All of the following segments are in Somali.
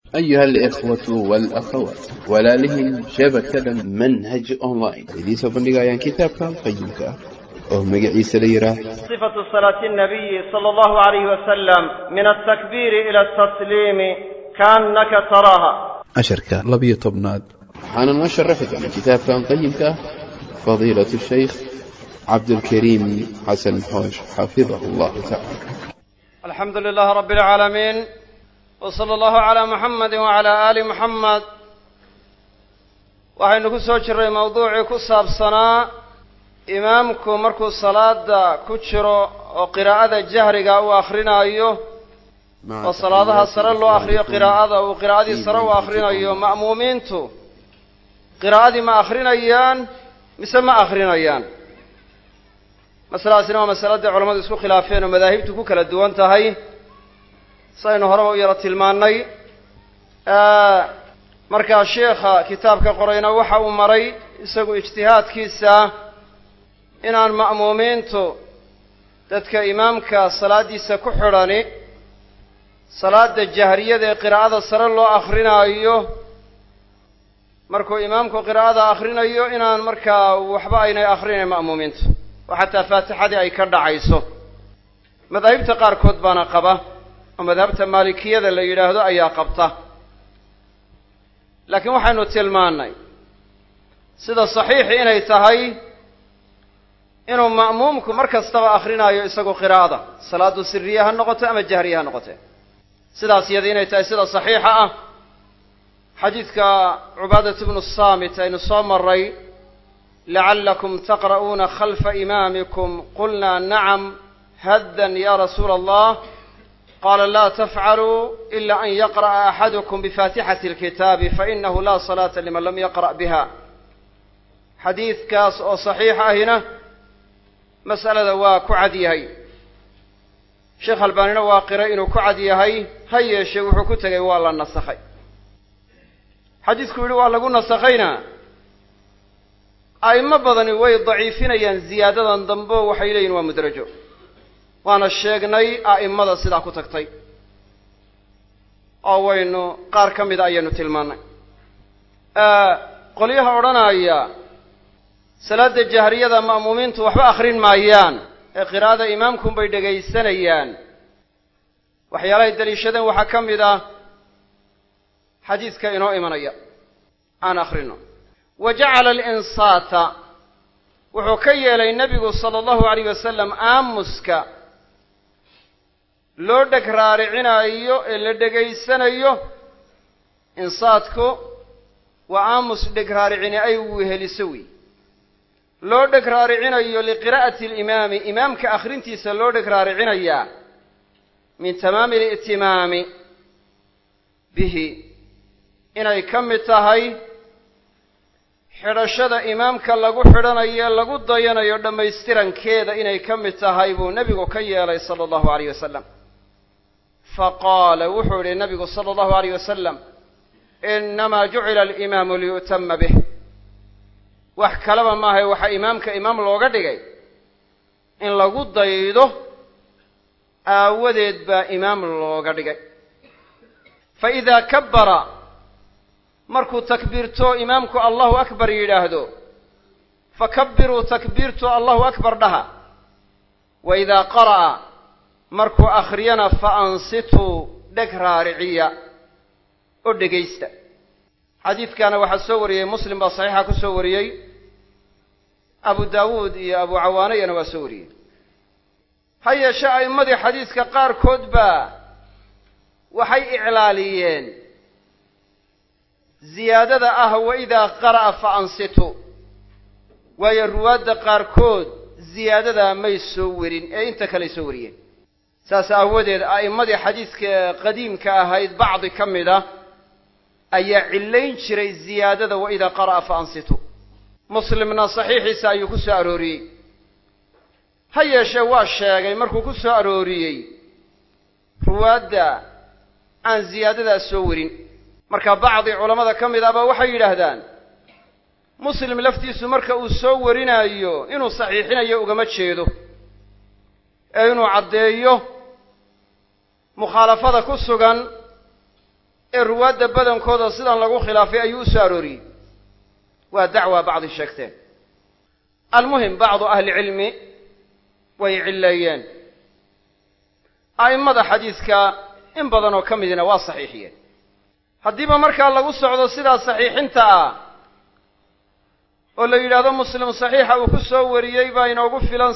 أيها الإخوة والأخوات ولالهم شبكة منهج أونلاين إذا سبندقايان كتابك قيمك ومقعي سليرة صفة صلاة النبي صلى الله عليه وسلم من التكبير إلى التسليم كأنك تراها أشركة لبي طبناد حانا نشرفك عن كتابك قيمك فضيلة الشيخ عبد الكريم حسن حوش حفظه الله تعالى. الحمد لله رب العالمين وصلى الله على محمد وعلى آل محمد. waxaynu ku soo jiray mawduucii ku saabsanaa imaamku markuu salaada ku jiro oo qiraa'ada jahriga uu akhrinayo oo salaadaha sare loo akhriyo qiraa'adii sare uu akhrinayo ma'muumiintu qiraa'adii ma akhrinayaan mise ma akhrinayaan. masalaasina waa masalada culimadu isku khilaafeen oo madaahibtu ku kala duwan tahay saynu horeba u yara tilmaannay. markaa sheekha kitaabka qorayna waxa uu maray isagu ijtihaadkiisa inaan ma'muumiintu dadka imaamka salaadiisa ku xidhani salaada jahriyada ee qiraa'ada sare loo akrinaayo markuu imaamku qiraa'ada akhrinayo inaan markaa waxba aynay akhrinayn ma'muumiintu oo xataa faatixadii ay ka dhacayso. madaahibta qaarkood baana qaba oo madhabta maalikiyada la yidhaahdo ayaa qabta. laakiin waxaynu tilmaannay sida saxiixi inay tahay inuu ma'muumku mar kastaba akhrinayo isagu qiraa'ada salaadu siriya ha noqoto ama jahriya ha noqote. sidaas iyada inay tahay sida saxiixa ah xadiidka cubaadat ibnu saamit aynu soo maray lacallakum taqra'uuna khalfa imaamikum qulnaa nacam haddan ya rasuula allah qaala laa tafcaluu ila an yaqra'a axadukum bifaatixati alkitaabi fainahu laa salaata liman lam yaqra' biha. xadiidkaas oo saxiix ahina mas'alada waa ku cad yahay. sheekh albaanina waa qiray inuu ku cad yahay, ha yeeshee wuxuu ku tegay waa la nasakhay. xadiidku yidhi waa lagu nasakhayna a'imo badani way daciifinayaan ziyaadadan dambe waxay leeyihin waa mudrajo. waana sheegnay a'immada sidaa ku tagtay oo waynu qaar ka mida ayaynu tilmaannay. qolyaha odhanaya salaada jahriyada ma'muumiintu waxba akhrin maayaan ee qiraa'ada imaamkunbay dhegaysanayaan waxyaalahay daliishadeen waxaa ka mid ah xadiidka inoo imanaya aan akhrino. wa jacala alinsaata wuxuu ka yeelay nebigu sala allahu alayh wasalam aamuska loo dheg raaricinayo ee la dhegaysanayo. insaadku waa aamus dheg raaricini ay weheliso wey. loo dheg raaricinayo liqiraa'ati alimaami imaamka akhrintiisa loo dheg raaricinayaa min tamaami ali'timaami bihi inay ka mid tahay xidhashada imaamka lagu xidhanayo lagu dayanayo dhammaystirankeeda inay ka mid tahay buu nebigu ka yeelay sala allahu alayh wasalam. faqaala wuxuu yidhi nabigu sala allahu alayh wasalam inamaa jucila alimaamu liyu'tama bih. wax kalaba maahay waxaa imaamka imaam looga dhigay in lagu daydo aawadeed baa imaam looga dhigay. fa idaa kabbara markuu takbiirto imaamku allahu akbar yidhaahdo fakabbiruu takbiirtu allahu akbar dhaha. wa idaa qara'a markuu akhriyana fa ansituu dheg raariciya oo dhegaysta. xadiidkana waxaa soo wariyey muslim baa saxiixa ku soo wariyey, abu daawuud iyo abu cawaanayana waa soo wariyey. ha yeeshee a'immadii xadiidka qaarkood baa waxay iclaaliyeen ziyaadada ah wa idaa qara'a fa ansituu, waayo ruwaadda qaarkood ziyaadadaa may soo warin ee inta kaley soo wariyeen. saas aawadeed a'immadii xadiidka qadiimka ahayd bacdi ka mid ah ayaa cillayn jiray ziyaadada wa idaa qara'a fa ansituu. muslimna saxiixiisa ayuu ku soo arooriyey. ha yeeshee waa sheegay markuu ku soo arooriyey ruwaadda aan ziyaadadaas soo warin. marka bacdi culammada ka mid ahba waxay yidhaahdaan muslim laftiisu marka uu soo warinayo inuu saxiixinayo ugama jeedo ee inuu caddeeyo mukhaalafada ku sugan ruwaadda badankooda sidan lagu khilaafay ayuu u soo arooriyey waa dacwa bacdi sheegteen almuhim bacdu ahli cilmi way cileeyeen a'immada xadiiska in badan oo ka midina waa saxiixiyeen haddiiba markaa lagu socdo sidaa saxiixinta ah oo la yidhaahdo muslim saxiixa uu ku soo wariyey baa inoogu filan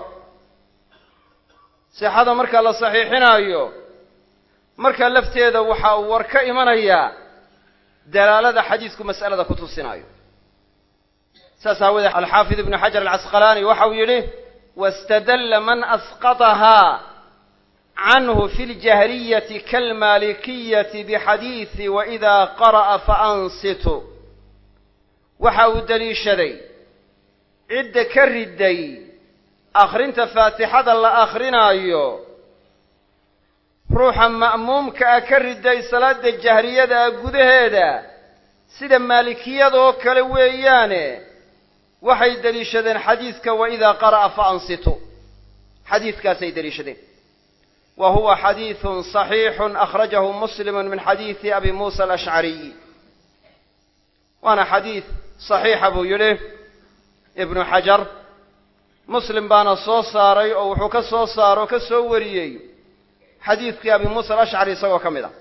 sixada marka la saxiixinaayo marka lafteeda waxa uu war ka imanayaa dalaalada xadiisku mas'alada ku tusinaayo saas aawadeed alxaafid ibnu xajar alcasqalaani waxa uu yidhi wastadalla man asqatahaa canhu fi ljahriyati kaalmalikiyati bixadiisi waidaa qara'a faansitu waxa uu deliishaday cidda ka riday akhrinta faatixada la akhrinaayo ruuxa ma'muumka ah ka riday salaada jahriyada gudaheeda sida maalikiyadoo kale weeyaane waxay deliishadeen xadiiska waidaa qara'a faansitu xadiiskaasay deliishadeen wa huwa xadiiثun صaxiixun akhrajahu muslimu min xadiisi abi muusa alashcariy waana xadiis صaxiixa buu yidhi ibnu xajar muslim baana soo saaray oo wuxuu ka soo saaro ka soo wariyey xadiidkii abi muusa alashcari isagoo ka mid ah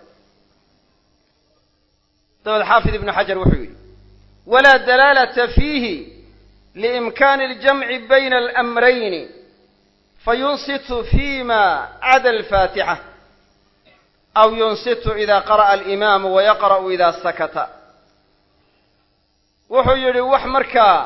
dabeed xaafid ibnu xajar wuxuu yidhi walaa dalaalata fiihi liimkaani اljamci bayna alamrayni fayunsitu fima cada alfaatixa aw yunsitu ida qara'a alimaamu wayaqra'u ida sakata wuxuu yidhi wax markaa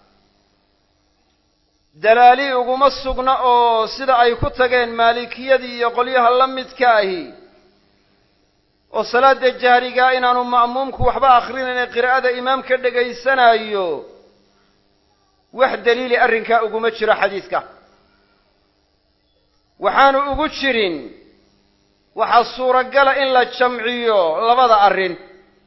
dalaali uguma sugna oo sida ay ku tageen maalikiyadii iyo qolyaha la midka ahi oo salaada jahrigaa inaanu ma'muumku waxba akhrinayn qiraa'ada imaamka dhegaysanaayo wax daliili arrinkaa uguma jiro xadiiska waxaanu ugu jirin waxaa suuragala in la jamciyo labada arrin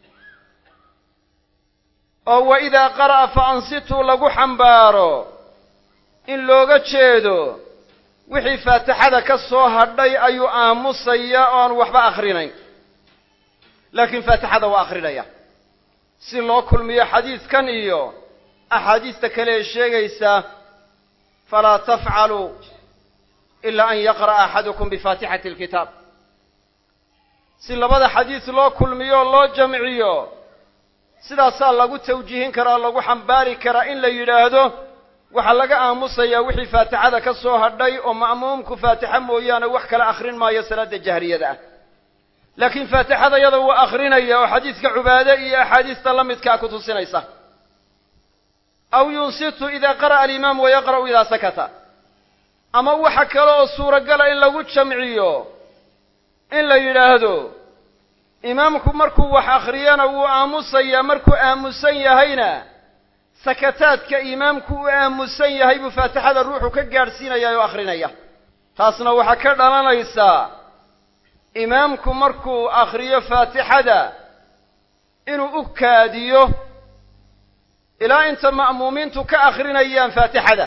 oo wa idaa qara'a fa ansituu lagu xambaaro in looga jeedo wixii faatixada ka soo hadhay ayuu aamusaya oo aan waxba akhrinayn laakiin faatixada waa akhrinaya si loo kulmiyo xadiiskan iyo axaadiista kale ee sheegaysa falaa tafcaluu ilaa an yaqra'a axadukum bifaatixati alkitaab si labada xadiis loo kulmiyo o loo jamciyo sidaasaa lagu tawjiihin karaa lagu xambaari karaa in la yidhaahdo waxaa laga aamusayaa wixii faatixada ka soo hadhay oo ma'muumku faatixa mooyaane wax kale akhrin maayo salaada jahriyada ah laakiin faatixada yada waa akhrinaya oo xadiiska cubaade iyo axaadiista la midkaa ku tusinaysa aw yunsitu idaa qara'a alimaamu wayaqra'u idaa sakata ama waxa kale oo suuragala in lagu jamciyo in la yidhaahdo imaamku markuu wax akhriyana wuu aamusayaa markuu aamusan yahayna sakataadka imaamku u aamusan yahay buu faatixada ruuxu ka gaadhsiinaya oo akhrinaya taasna waxaa ka dhalanaysaa imaamku markuu akhriyo faatixada inuu u kaadiyo ilaa inta ma'muumiintu ka akhrinayaan faatixada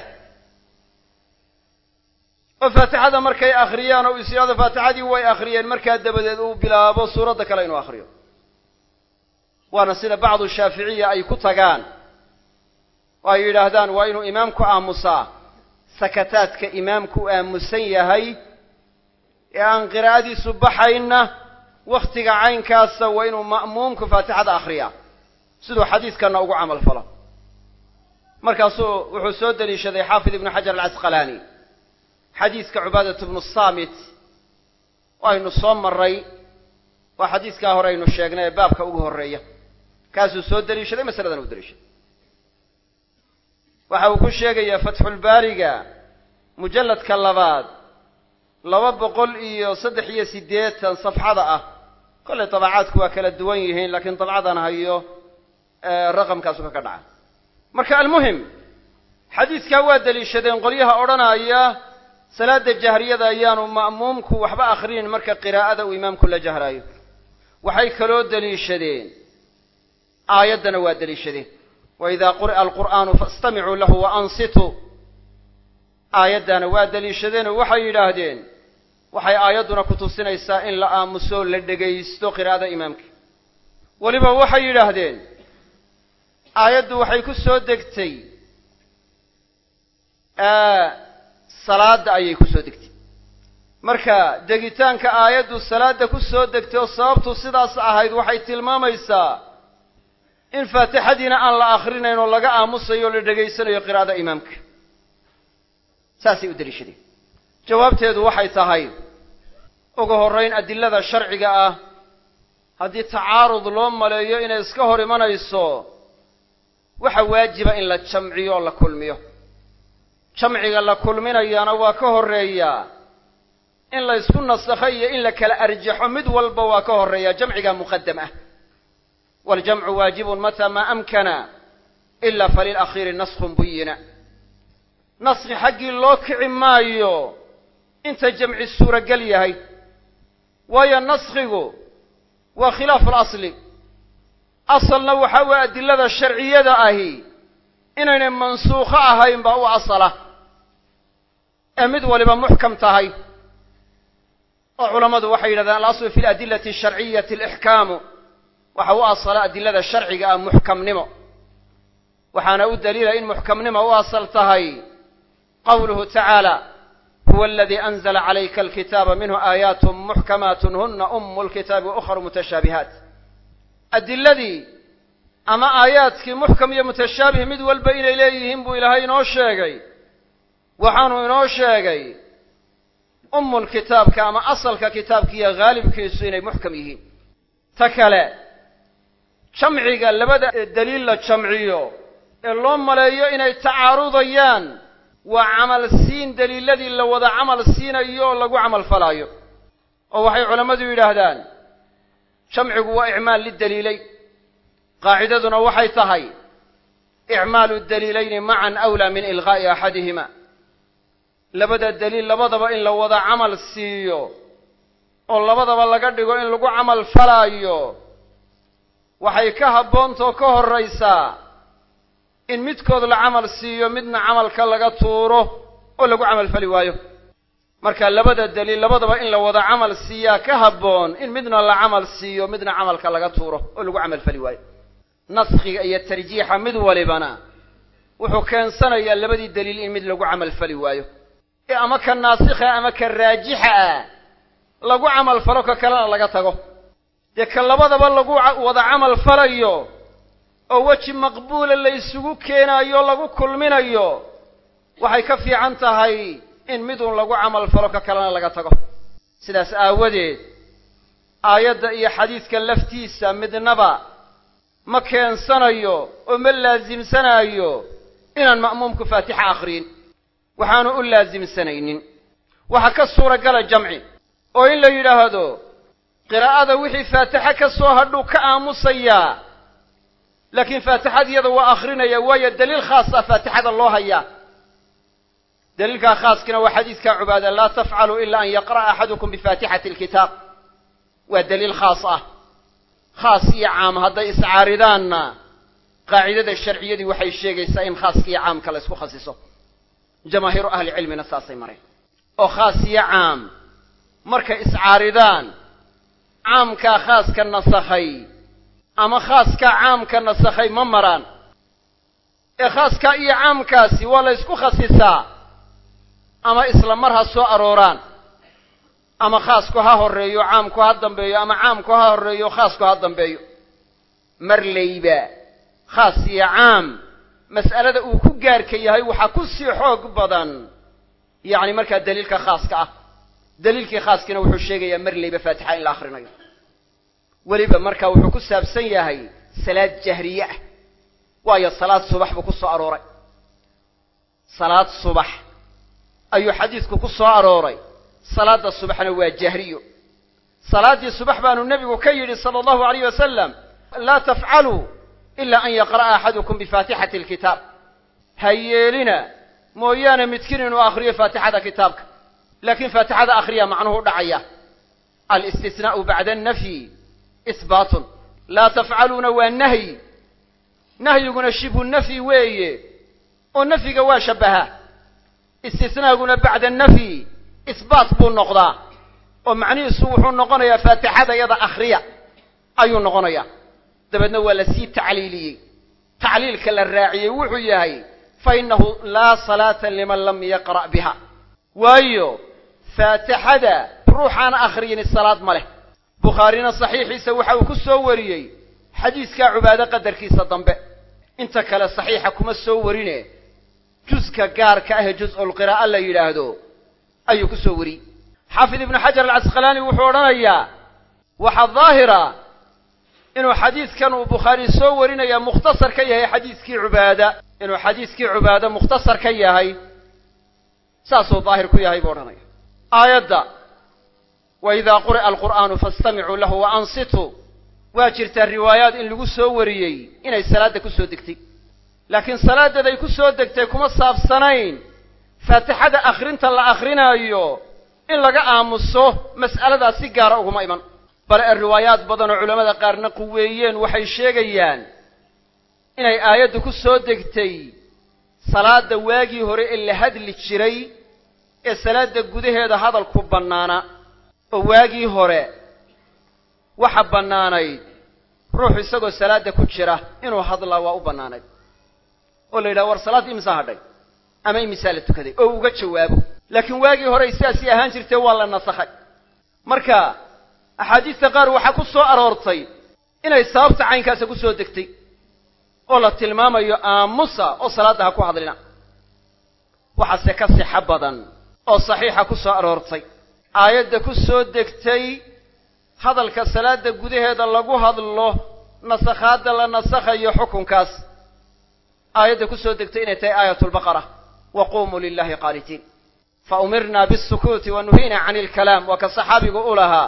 oo faatixada markay akhriyaan oo isyado faatixadii way akhriyeen markaa dabadeed uu bilaabo suuradda kale inuu akhriyo waana sida bacdu shaaficiya ay ku tagaan oo ay yidhaahdaan waa inuu imaamku aamusaa sakataadka imaamku u aamusan yahay ee aan qiraa'adiisu baxayna wakhtiga caynkaasa waa inuu ma'muumku faatixada akhriyaa siduu xadiiskanna ugu camal falo markaasuu wuxuu soo deliishaday xaafid ibnu xajar alcasqalaani xadiiska cubaadatu bnu saamit oo aynu soo marray waa xadiiskaa hore aynu sheegnay ee baabka ugu horreeya kaasuu soo deliishaday masaladan uu deliishaday waxa uu ku sheegayaa fatxulbaariga mujalladka 283 safxada ah kollay dabacaadku waa kala duwan yihiin laakiin dabcadan hayo raqamkaasu ka dhaca marka almuhim xadiiskaa waa deliishadeen qolyaha odhanaya salaada jahriyada ayaanu ma'muumku waxba akhrinin marka qiraa'ada uu imaamku la jahraayo waxay kaloo deliishadeen aayaddana waa deliishadeen waidaa quri'a alqur'aanu faastamicuu lahu waansituu aayaddana waa deliishadeen oo waxay yidhaahdeen waxay aayadduna ku tusinaysaa in la aamuso la dhegaysto qiraa'ada imaamka waliba waxay yidhaahdeen aayaddu waxay ku soo degtay salaada ayay ku soo degtay marka degitaanka aayaddu salaada ku soo degtay oo sababtu sidaas ahayd waxay tilmaamaysaa in faatixadiina aan la akhrinayn oo laga aamusayo oo la dhegaysanayo qiraa'ada imaamka saasay u daliishadeen jawaabteedu waxay tahay ugu horrayn adillada sharciga ah haddii tacaarud loo maleeyo inay iska hor imanayso waxa waajiba in la jamciyo oo la kulmiyo jamciga la kulminayaana waa ka horreeyaa in la isku nasakhay iyo in la kala arjaxo mid walba waa ka horreeyaa jamciga muqaddam ah waljamcu waajibun mataa maa amkana ila falilakhiiri naskhun buyina naskhi xaggii loo kici maayo inta jamci suuragal yahay waayo naskhigu waa khilaafu alasli asalna waxa waa adillada sharciyada ahi inaynay mansuukho ahayn baa u asala ee mid waliba muxkam tahay oo culammadu waxay yidhahdaan alaslu fi aladillati asharciyati alixkaamu waxa u asala adillada sharciga ah muxkamnimo waxaana u daliila in muxkamnimo u asal tahay qawluhu tacaala huwa aladii anzala calayka alkitaaba minhu aayaatun muxkamaatun huna ummu lkitaabi wa ukhra mutashaabihaat adilladii ama aayaadkii muxkam iyo mutashaabih mid walba inay leeyihiin buu ilaahay inoo sheegay waxaanu inoo sheegay ummulkitaabka ama asalka kitaabkiiyo haalibkiisu inay muxkam yihiin ta kale jamciga labada daliil la jamciyo ee loo maleeyo inay tacaarudayaan waa camal siin daliiladii la wada camal siinayo oo lagu camal falaayo oo waxay culammadu yidhaahdaan jamcigu waa icmaal lidaliilay qaacidaduna waxay tahay icmaalu daliilayni macan awlaa min ilqaa'i axadihima labada daliil labadaba in la wada camal siiyo oo labadaba laga dhigo in lagu camal falaayo waxay ka habboontoo ka horraysaa in midkood la camal siiyo midna camalka laga tuuro oo lagu camal fali waayo marka labada daliil labadaba in la wada camal siiyaa ka habboon in midna la camal siiyo midna camalka laga tuuro oo lagu camal fali waayo naskhiga iyo tarjiixa mid walibana wuxuu keensanayaa labadii daliil in mid lagu camal fali waayo ee ama ka naasikha ama ka raajixa ah lagu camal falo ka kalena laga tago dee ka labadaba lagu wada camal falayo oo weji maqbuula la isugu keenayo lagu kulminayo waxay ka fiican tahay in midun lagu camal falo ka kalena laga tago sidaas aawadeed aayadda iyo xadiiska laftiisa midnaba ma keensanayo oo ma laasimsanayo inaan ma'muumku faatixa akhriyin waxaanu u laasimsanaynin waxa ka suuragala jamci oo in la yidhaahdo qiraa'ada wixii faatixa ka soo hadhuu ka aamusayaa laakiin faatixadiyada waa akhrinaya waayo daliil khaas ah faatixada loo hayaa daliilkaa khaaskina waa xadiiska cubaada laa tafcalu ila an yaqra'a axadukum bifaatixati alkitaab waa daliil khaas ah khaas iyo caam hadday iscaaridaanna qaacidada sharciyadii waxay sheegaysaa in khaaska iyo caamka la isku khasiso jamaahiiru ahli cilmina saasay mareen oo khaas iyo caam markay iscaaridaan caamkaa khaaska nasakhay ama khaaskaa caamka nasakhay ma maraan ee khaaskaa iyo caamkaasi waa la ysku khasisaa ama isla mar ha soo arooraan ama khaasku ha horreeyo caamku ha dambeeyo ama caamku ha horreeyo khaasku ha dambeeyo marlayba khaas iyo caam mas'alada uu ku gaarka yahay waxaa ku sii xoog badan yacni markaa daliilka khaaska ah daliilkii khaaskiina wuxuu sheegayaa marlayba faatixa in la akhrinayo weliba markaa wuxuu ku saabsan yahay salaad jahriye ah waayo salaad subax buu ku soo arooray salaad subax ayuu xadiisku ku soo arooray salaada subaxna waa jahriyo salaaddii subax baanu nebigu ka yidhi sala allahu alayh wasalam laa tafcaluu ila an yaqra'a axadukum bifaatixati alkitaab ha yeelina mooyaane midkiin inuu akhriyo faatixada kitaabka laakiin faatixada akhriya macnuhu u dhacaya alistisnaa'u bacda annafyi isbaatun laa tafcaluuna waa nahyi nahyiguna shibhu nafyi weeye oo nafyiga waa shabbaha istisnaaguna bacda annafyi isbaat buu noqdaa oo macnihiisu wuxuu noqonayaa faatixada yada akhriya ayuu noqonayaa dabeedna waa la sii tacliiliyey tacliilka la raaciyey wuxuu yahay fa innahu laa salaata liman lam yaqra' biha waayo faatixada ruuxaan akhriyin salaad ma leh bukhaarina saxiixiisa waxa uu ku soo wariyey xadiiska cubaado qadarkiisa dambe inta kale saxiixa kuma soo warine juzka gaarka ah juz'ul qira'a la yiraahdo ayuu ku soo wariyey xaafid ibn xajar al-casqalaani wuxuu oranayaa waxa dhaahira inuu xadiiskan uu bukhaari soo warinaya mukhtasar ka yahay xadiiskii cubaada inuu xadiiskii cubaada mukhtasar ka yahay saasoo dhaahir ku yahay buu oranaya aayadda wa idha quri'a al-qur'aanu fastami'uu lahu wa ansituu waa jirtaa riwaayaad in lagu soo wariyey inay salaada ku soo degtay laakiin salaadeeday ku soo degtay kuma saabsanayn faatixada akhrinta la akhrinayo in laga aamuso mas'aladaas si gaar ah uguma iman bal riwaayaad badan oo culimada qaarna quweeyeen waxay sheegayaan inay aayaddu ku soo degtay salaada waagii hore ee la hadli jiray ee salaada gudaheeda hadal ku bannaana oo waagii hore waxa bannaanayd ruux isagoo salaada ku jira inuu hadla waa u bannaanayd oo la yidhaha war salaad imisa hadhay ama imisa la tukaday oo uga jawaabo laakiin waagii hore sidaasii ahaan jirtay waa la nasakhay marka axaadiista qaar waxaa ku soo aroortay inay sababta caynkaasa ku soo degtay oo la tilmaamayo aamusa oo salaada ha ku hadlina waxaase ka sixo badan oo saxiixa ku soo aroortay aayadda ku soo degtay hadalka salaada gudaheeda lagu hadlo nasakhaadda la nasakhayo xukunkaas aayadda ku soo degtay inay tahay aayatulbaqara wa quumuu lillahi qaanitiin fa umirna bisukuuti wa nuhiina cani ilkalaam waa ka saxaabigu u lahaa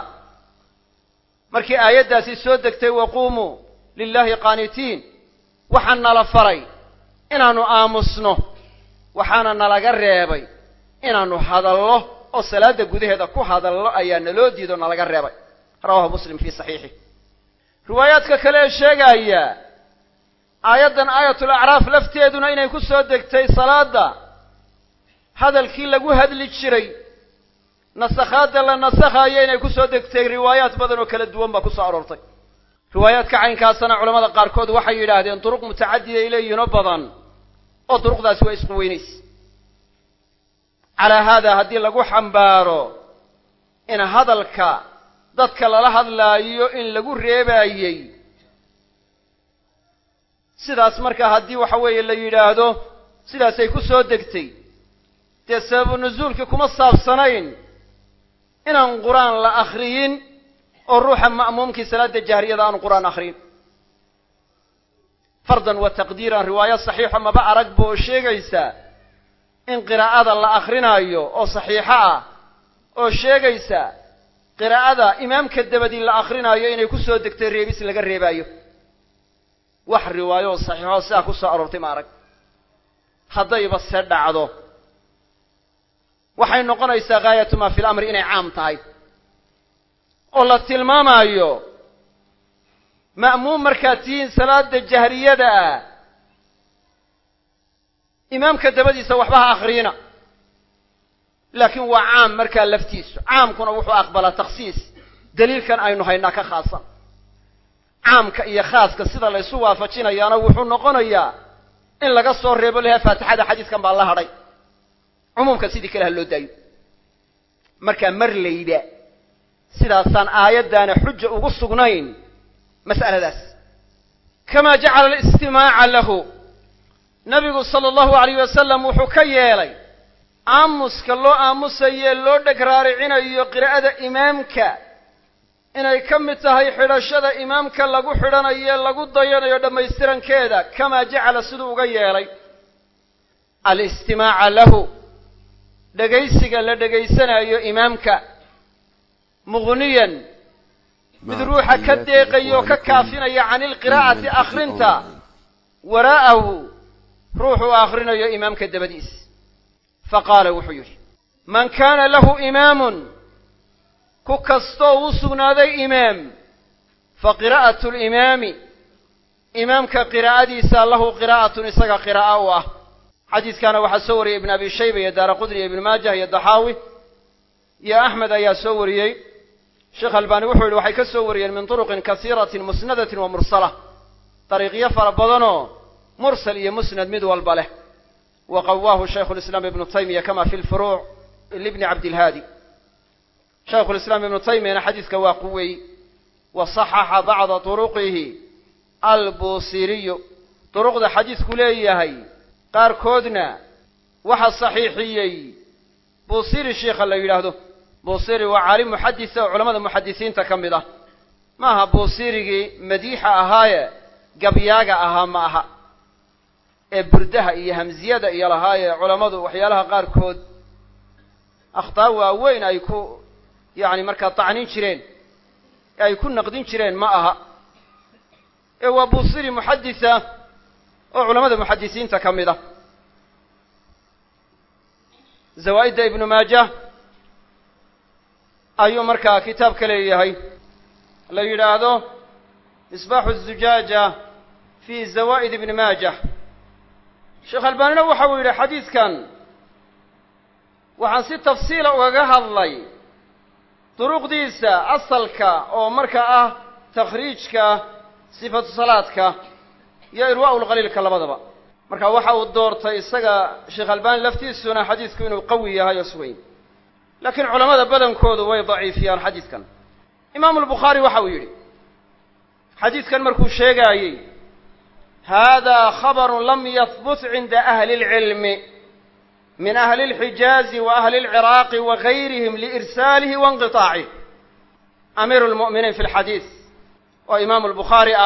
markii aayaddaasi soo degtay wa quumuu lillahi qaanitiin waxaa nala faray inaannu aamusno waxaana nalaga reebay inaannu hadallo oo salaada gudaheeda ku hadallo ayaa naloo diido nalaga reebay rawahu muslim fii saxiixih riwaayaadka kale ee sheegaya aayaddan aayatul acraaf lafteeduna inay ku soo degtay salaada hadalkii lagu hadli jiray nasakhaadda la nasakhayo inay ku soo degtay riwaayaad badan oo kala duwan baa ku soo aroortay riwaayaadka caynkaasana culamada qaarkood waxay yidhaahdeen duruq mutacadida ay leeyihiinoo badan oo duruqdaasi waa isku weynays calaa haadaa haddii lagu xambaaro in hadalka dadka lala hadlaayo in lagu reebaayey sidaas markaa haddii waxa weeye la yidhaahdo sidaasay ku soo degtay dee sababu nusuulkii kuma saabsanayn inaan qur-aan la akhriyin oo ruuxa ma'muumkii salaada jahriyada aanu qur-aan akhriyin fardan wa taqdiiran riwaayo saxiixa maba arag ba oo sheegaysa in qiraa'ada la akrinaayo oo saxiixo ah oo sheegaysa qiraa'ada imaamka dabadii la akrinaayo inay ku soo degtay reebis laga reebaayo wax riwaayo oo saxiixo sidaa ku soo aroortay ma arag haddayba se dhacdo waxay noqonaysaa gaayatu maa fil amri inay caam tahay oo la tilmaamaayo ma'muum markaad tihiin salaada jahriyada ah imaamka dabadiisa waxba ha akhriyina laakiin waa caam markaa laftiisu caamkuna wuxuu aqbalaa takhsiis daliilkan aynu haynaa ka khaasan caamka iyo khaaska sida la isu waafajinayaana wuxuu noqonayaa in laga soo reebo laha faatixada xadiiskan baa la hadhay cumuumka sidii kale ha loo daayo markaa mar layda sidaasaan aayaddaana xuja ugu sugnayn mas'aladaas kamaa jacala alistimaaca lahu nabigu sala allahu alayh wasalam wuxuu ka yeelay aamuska loo aamusayee loo dheg raaricinayo qiraa'ada imaamka inay ka mid tahay xidhashada imaamka lagu xidhanayo lagu dayanayo dhammaystirankeeda kamaa jacala siduu uga yeelay alistimaaca lahu dhegaysiga la dhegaysanayo imaamka mughniyan mid ruuxa ka deeqayo ka kaafinaya cani ilqiraa'ati akhrinta waraa'ahu ruuxuu akhrinayo imaamka dabadiis faqaala wuxuu yidhi man kaana lahu imaamun ku kastoo u sugnaaday imaam faqiraa'atu limaami imaamka qiraa'adiisa lahu qiraa'atun isaga qiraa'a u ah xadiiskaana waxaa soo wariyey ibn abi shayba iyo daara qudni iyo ibn maajah iyo daxaawi iyo axmed ayaa soo wariyey sheekh albani wuxuu yidhi waxay ka soo wariyeen min turuqin kasiiratin musnadatin wa mursala طريقية فربضنو مرسل إيا مسند مد والبله وقواه شيخ الإسلام ابن تيمية كما في الفروع لابن عبد الهادي. شيخ الإسلام ابن تيمية حديث كواقوي وصحح بعض طرقه البوصيري. طرق ذا حديث كلية هي قار كودنا وحا صحيحيي بوصيري الشيخ اللي يلاهده بوصيري وعالم محدث وعلماء المحدثين تكمله ماها بوصيري مديحة أهاية قبياقة أها معها بردها إيا همزيادة إيا لهاية علماء وحيالها قار كود أخطاوا وين أيكو يعني مركا طعنين شرين أيكون نقدين شرين معها وبوصيري محدثة وعلماء المحدثين تكمله. زوائد ابن ماجه أيو مركا كتاب كليه هاي لا يراده مصباح الزجاجة في زوائد ابن ماجه. شيخ الباني وحاول إلى حديث كان وحنسي تفصيل وقاها الله طرق ديسة أصلك أو مركا تخريجك صفة صلاتك يا إرواء الغليل كاللبضبا marka waxa uu doortay isaga Sheikh Albani laftiisuna xadiisku inuu qawi yahay isweyn laakiin culimada badankoodu way daciifiyaan xadiiskan. Imam al-Bukhari waxa uu yiri xadiiskan markuu sheegayay hada khabar lam yathbut 'inda ahli al-'ilm min ahli al-Hijaz wa ahli al-Iraq wa ghayrihim li irsalihi wa inqita'ihi amir al-mu'minin fi al-hadith wa Imam al-Bukhari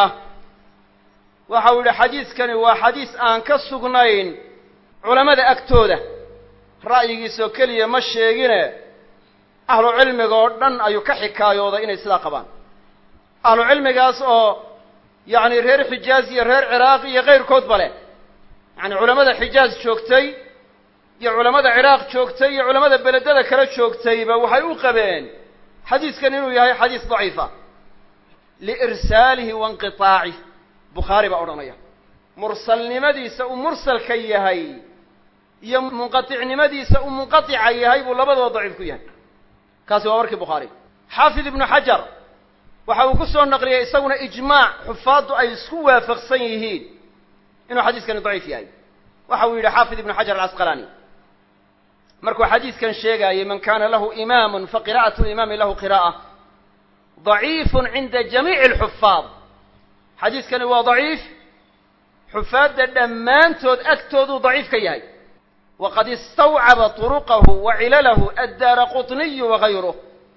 waxa uu xadiiskani waa xadiis aan ka sugnayn culimada agtooda ra'yigiisa kaliya ma sheegine ahlu cilmiga oo dhan ayuu ka xikaayooday inay sida qabaan ahlu cilmigaas oo yaani reer Xijaaz iyo reer Ciraaq iyo qeyrkood bale yaani culimada Xijaaz joogtay iyo culimada Ciraaq joogtay iyo culimada beledada kala joogtayba waxay u qabeen xadiiskan inuu yahay xadiis daciifa li irsalihi wa inqitaa'ihi بخاري بأورانيا مرسل نمديس ومرسل كيهاي يا منقطع نمديس ومنقطع يهاي ولبد وضعيف كيهاي كاسو ورك بخاري. حافظ ابن حجر وحاو كسو النقرية يسوون إجماع حفاظ أي سكوة فقصيهين إنه حديث كان ضعيف يهاي وحاو إلى حافظ ابن حجر العسقلاني مركو حديث كان شيغا من كان له إمام فقراءة الإمام له قراءة ضعيف عند جميع الحفاظ. حديث كان هو ضعيف حفاظ دمانتود أكتود ضعيف كيهاي وقد استوعب طرقه وعلله الدارقطني وغيره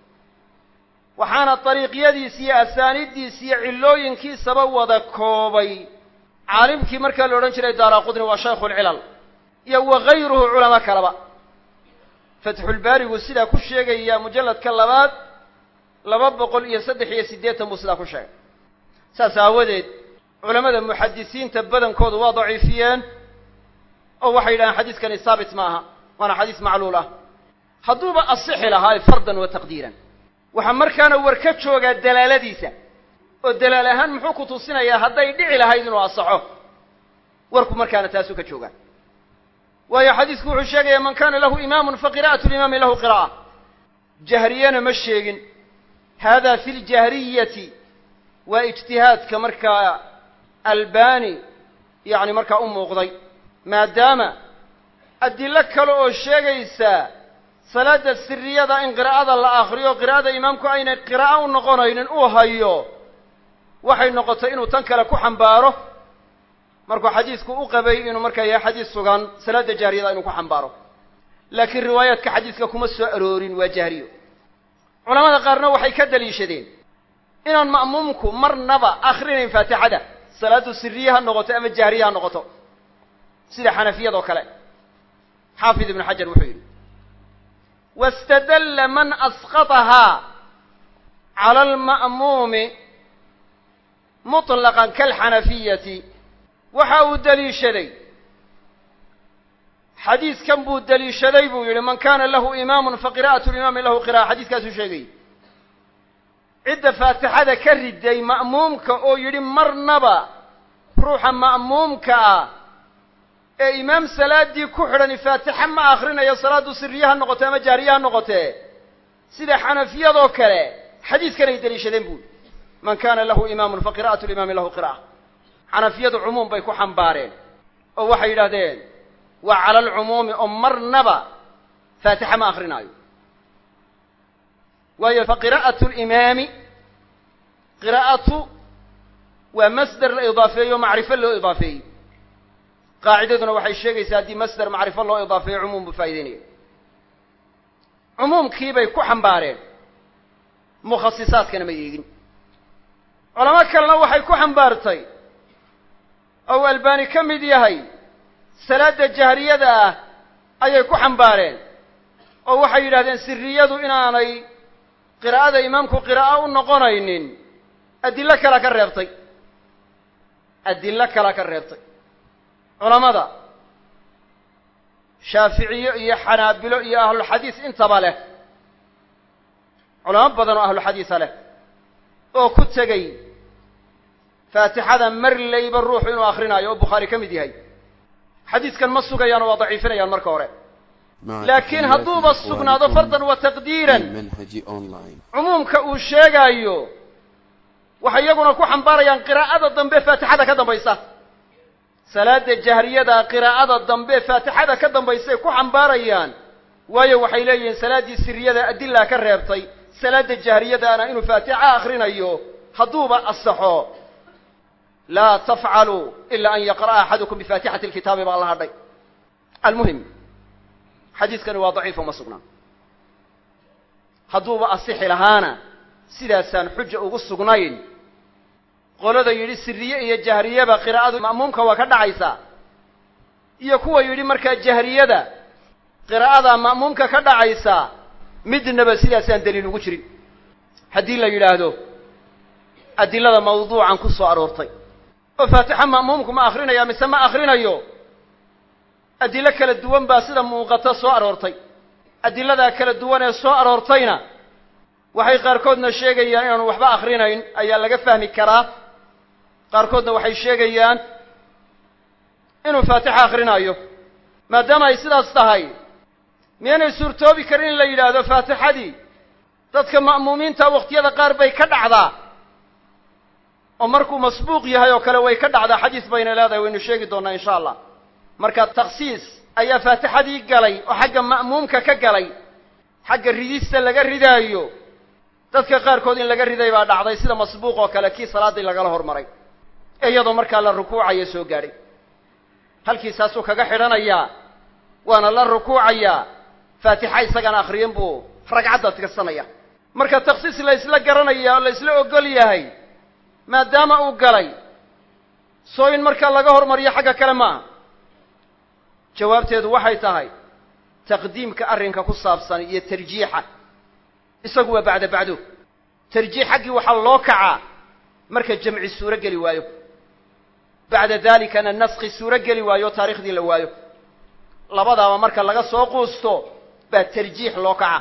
وحان الطريق يدي سي أسانيد دي سي علوين كي سبوض كوبي عالم كي مركا لورنشر الدارقطني وشيخ العلل وغيره علماء كلبا فتح الباري والسيدة كل شيء يا مجلد كلبات لببقل يسدح يسديت مسلا كل شيء ساساوديد علماء المحدثين تبدن كود ضعيفيان او waxay yiraahdaan xadiiskani saabit maaha wana xadiis macluul ah haduuba asixi lahaa fardan wa taqdiiran waxa markaana warka jooga dalaaladiisa oo dalaalahan muxuu ku tusinayaa haday dhici lahayd inuu asaxo warku markaana taasu ka jooga waayo xadiisku wuxuu sheegayaa man kana lahu imaamun fa qiraa'atu al-imaam lahu qiraa'ah jahriyana ma sheegin hada fil jahriyati واجتهاد كمركا الباني يعني مركا قضي ما دام أدلة كلو الشيغيسا صلاة السرية دا إن قراءة الله آخريو قراءة إمامكو أين قراءة ونقونين أوهيو وحي نقطين وتنكلكو حنبارو مركو حديثكو أقبي إنو مركا يا حديث سوغان صلاة جارية دا إنو حنبارو لكن روايات كحديثك كمسو أرورين وجاريو علماء قارنا وحي كدلي شدين إن مأمومكم مرنبا آخرين فاتحة صلاة السرية النقطة أم الجارية النقطة سيدة حنفية دوكلا. حافظ ابن حجر وحيد واستدل من أسقطها على المأموم مطلقا كالحنفية وحاو الدليل شدي حديث كم بو الدليل شدي بو من كان له إمام فقراءة الإمام له قراءة حديث كاسو شدي عدة فاتحة كردي مأمومك أو يري مرنبا روحا مأمومك إمام صلاة دي كحرا فاتحة ما آخرين يا صلاة سريها النقطة ما جاريها النقطة سيدة حنفية ذوكرة حديث كان يدري شدين بود من كان له إمام فقراءة الإمام له قراءة xanafiyadu cumuum bay ku xambaareen oo waxay yidhahdeen waa cala alcumuumi oo marnaba faatixa ma akrinaayo waayo fa qiraa'atu limaami qiraa'atu waa masder la idaafeeyo macrifo loo idaafeeyey qaacidaduna waxay sheegaysaa haddii masder macrifo loo idaafeeyo cumuum buu faa'idaynaya cumuumkii bay ku xambaareen mukhasisaadkana ma eegin culamo kalena waxay ku xambaartay oo albani ka mid yahay salaada jahriyada ah ayay ku xambaareen oo waxay yidhahdeen sirriyadu inaanay qiraa'ada imaamku qiraa'o u noqonaynin adillo kala ka reebtay adillo kala ka reebtay culamada shaaficiye iyo xanaabilo iyo ahlulxadiis intaba leh culamo badan oo ahluxadiisa leh oo ku tegey faatixada marlayba ruuxu inuu akrinaayo oo bukhaari ka mid yahay xadiiskan ma sugayaan oo waa daciifinayaan marka hore laakiin hadduuba sugnaado fardan wa taqdiiran cumuumka uu sheegaayo waxay iyaguna ku xambaarayaan qiraa'ada dambe faatixada ka dambaysa salaada jahriyada qiraa'ada dambe faatixada ka dambaysay ku xambaarayaan waayo waxay leeyihiin salaaddii sirriyada adilla ka reebtay salaada jahriyadaana inuu faatixa akhrinayo hadduuba asaxo laa tafcaluu ila an yaqra'a axadukum bifaatixati alkitaabi baa la hadhay almuhim xadiiskani waa daciifo ma sugnaa hadduuba asixi lahaana sidaasaan xuja ugu sugnayn qolada yidhi sirriye iyo jahriyaba qiraa'adu ma'muumka waa ka dhacaysaa iyo kuwa yidhi markaa jahriyada qiraa'ada ma'muumka ka dhacaysaa midnaba sidaasaan daliil ugu jirin haddii la yidhaahdo adilada mawduucan ku soo aroortay oo faatixa ma'muumku ma akrinaya mise ma akrinayo adilo kala duwan baa sida muuqata soo aroortay adiladaa kala duwan ee soo aroortayna waxay qaarkoodna sheegayaan inaanu waxba akrinayn ayaa laga fahmi karaa qaarkoodna waxay sheegayaan inuu faatixa akrinaayo maadaama ay sidaas tahay miyaanay suurtoobi karin in la yidhaahdo faatixadii dadka ma'muumiinta wakhtiyada qaar bay ka dhacdaa oo markuu masbuuq yahay oo kale way ka dhacdaa xadiis bayna leedahay waynu sheegi doonnaa insha allah marka takhsiis ayaa faatixadii galay oo xagga ma'muumka ka galay xagga ridista laga ridaayo dadka qaarkood in laga riday baa dhacday sida masbuuq oo kale kii salaaddii lagala hormaray ee iyadoo markaa la rukuucayo soo gaadhay halkii saasuu kaga xidhanayaa waana la rukuucayaa faatixa isagana akhriyin buu ragcadda tirsanaya marka takhsiis la isla garanaya oo la isla ogol yahay maadaama uu galay soo in markaa laga hormariyo xagga kale maaha jawaabteedu waxay tahay taqdiimka arrinka ku saabsan iyo tarjiixa isagu waa bacdo tarjiix xaggii waxaa loo kacaa marka jamci suuro geli waayo bacda dalikana naskhi suuro geli waayo o taarikhdii la waayo labadaaba marka laga soo quusto baa tarjiix loo kaca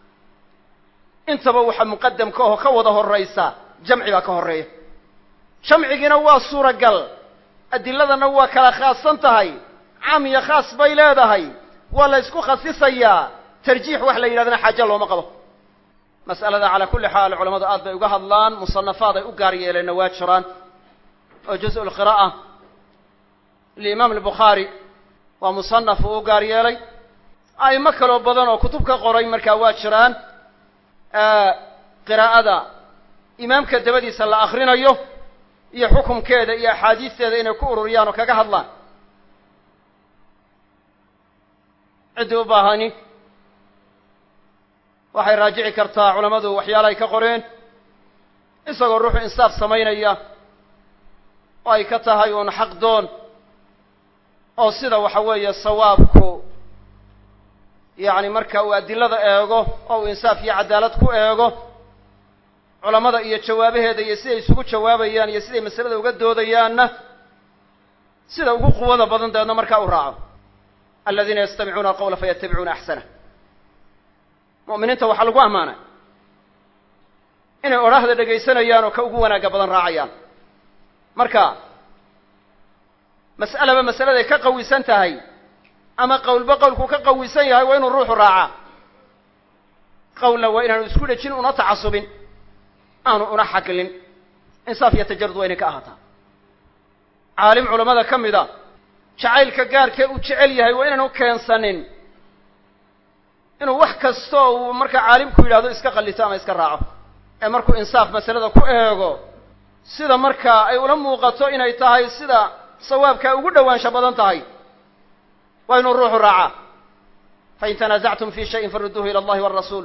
intaba waxa muqadamka oo ka wada horraysa jamci baa ka horreeya jamcigiina waa suuragal adiladana waa kala khaasan tahay caam iyo khaas bay leedahay waa la isku khasisayaa tarjiix wax la yidhahdana xaajo looma qabo mas'alada calaa kulli xaal culamadu aad bay uga hadlaan musanafaad ay u gaar yeeleenna waa jiraan oo juz-u lqiraa'a liimaam albukhaari waa musanaf uu u gaar yeelay a'imo kaloo badan oo kutub ka qoray markaa waa jiraan qiraa'ada imaamka dabadiisa la akrinayo iyo xukumkeeda iyo axaadiisteeda inay ku ururiyaan oo kaga hadlaan ciddii u baahani waxay raajici kartaa culammadu waxyaala ay ka qoreen isagoo ruuxu insaaf samaynaya oo ay ka tahay uun xaq doon oo sida waxa weeye sawaabku yacni marka uu adilada eego oo uu insaaf iyo cadaalad ku eego culammada iyo jawaabaheeda iyo siday isugu jawaabayaan iyo siday masalada uga doodayaanna sida ugu quwada badan deedna markaa u raaco aladiina yastamicuuna alqawla fayattabicuuna axsanah mu'miniinta waxaa lagu ammaanay inay odhaahda dhegaysanayaan oo ka ugu wanaagga badan raacayaan marka mas'alaba masaladay ka qawisan tahay ama qowlba qowlku ka qawisan yahay waa inuu ruuxu raacaa qowlna waa inaanu isku dhejin una tacasubin aanu una xaklin insaaf iyo tajarud waa inay ka ahaataa caalim culamada ka mid a jacaylka gaarkee uu jecel yahay waa inaanu keensanin inuu wax kastoo uu markaa caalimku yidhahdo iska qallito ama iska raaco ee markuu insaaf masalada ku eego sida markaa ay ula muuqato inay tahay sida sawaabka ugu dhowaansho badan tahay waa inuu ruuxu raacaa fain tanaasactum fi shayin farudduuhu ila allahi waalrasuul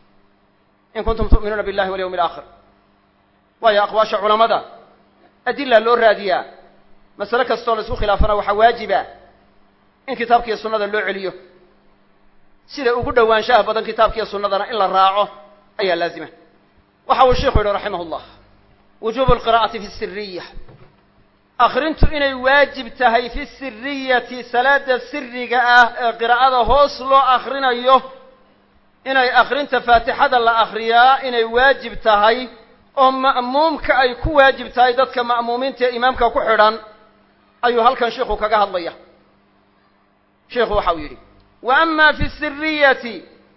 in kuntum tu'minuuna billahi walyawmi alaakhir waayo aqwaasha culamada adilla loo raadiyaa masale kastoo la isku khilaafana waxaa waajiba in kitaabkiiyo sunnada loo celiyo sida ugu dhowaanshaha badan kitaabkiiyo sunnadana in la raaco ayaa laazima waxa uu sheikhu yidhi raximah llah wujuubu alqira'ati fi siriya akhrintu inay waajib tahay fi siriyati salaada siriga ah ee qiraa'ada hoos loo akhrinayo inay akhrinta faatixada la akhriyaa inay waajib tahay oo ma'muumka ay ku waajib tahay dadka ma'muumiinta ee imaamka ku xidhan ayuu halkan sheikhu kaga hadlaya sheikhu waxa uu yidhi wa ama fi siriyati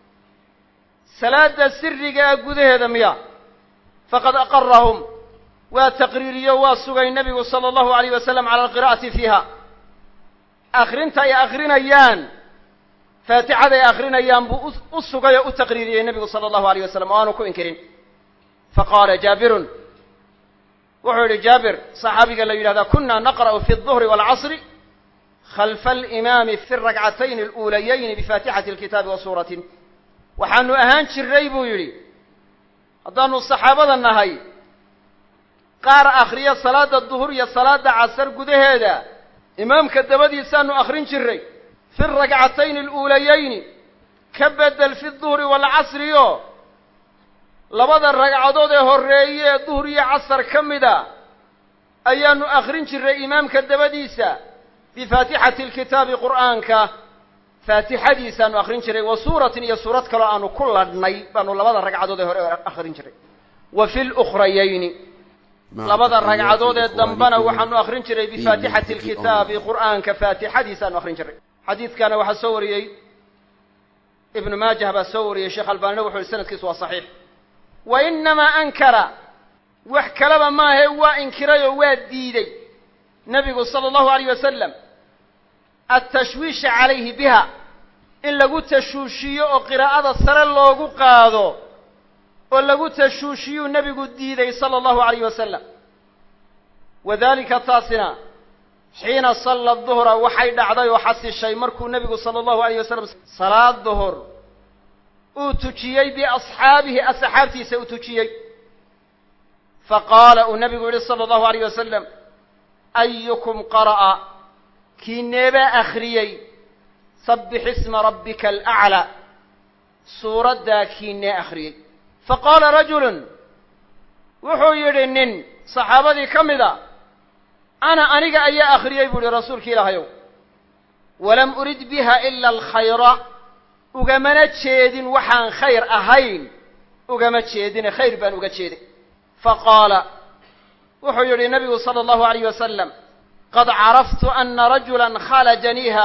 salaada siriga gudaheeda miya faqad aqarahum waa taqriiriyo waa sugay nebigu sala allahu alayh wasalam cala alqira'ati fiiha akhrinta ay akhrinayaan faatixada ay akhrinayaan buu u sugay oo u taqriiriyey nebigu sala allahu alayh wasalam oo aanu ku inkirin faqaala jaabirun wuxuu yidhi jaabir saxaabiga la yidhahdaa kuna naqra'u fi الظuhri wاlcasri khalfa alimaami fi الragcatayn اluulayayni bifaatixati اlkitaabi wa suuratin waxaanu ahaan jiray buu yidhi haddaanu saxaabada nahay qaar akhriya salaada duhur iyo salaada casar gudaheeda imaamka dabadiisaanu akhrin jiray fi الragcatayn اluulayayni ka bedel fi الظuhri wاlcasri o labada ragcadood ee horreeye ee duhur iyo casar ka mida ayaanu akhrin jiray imaamka dabadiisa bifaatixati alkitaabi qur'aanka faatixadiisaanu akhrin jiray wa suuratin iyo suurad kaloo aanu ku ladhnay baanu labada ragcadood ee hore akhrin jiray wa fi lukhrayayni labada ragcadood ee dambana waxaanu akhrin jiray bifaatixati alkitaabi qur'aanka faatixadiisaanu akhrin jiray xadiidkana waxaa soo wariyey ibnu maajah baa soo wariyey sheekh albaanina wuxu yihi sanadkiisu waa saxiix wa inamaa ankara wax kalaba maahae waa inkiray oo waa diiday nebigu sala allahu alayh wasalam atashwiisha calayhi biha in lagu tashuushiyo oo qiraa'ada sare loogu qaado oo lagu tashuushiyuu nebigu diiday sala allahu alayh wasalam wadalika taasina xiina salla duhra waxay dhacday oo xasishay markuu nebigu sala allahu alayh wasalam salaad duhur uu tujiyey biasxaabihi asxaabtiisa uu tujiyey faqaala uu nebigu yihi sala allahu alayh wasalam ayukum qara'a kiineebaa akhriyey sabbix isma rabbika alaclaa suuraddaa kiinee akhriyey faqaala rajulun wuxuu yidhi nin saxaabadii ka mida aniga ayaa akhriyey buu yihi rasuulka ilaahayow walam urid biha ila alkhayra ugamana jeedin waxaan khayr ahayn ugama jeedine khayr baan uga jeeday faqaala wuxuu yidhi nabigu sala allahu alayh wasalam qad caraftu ana rajulan khalajaniiha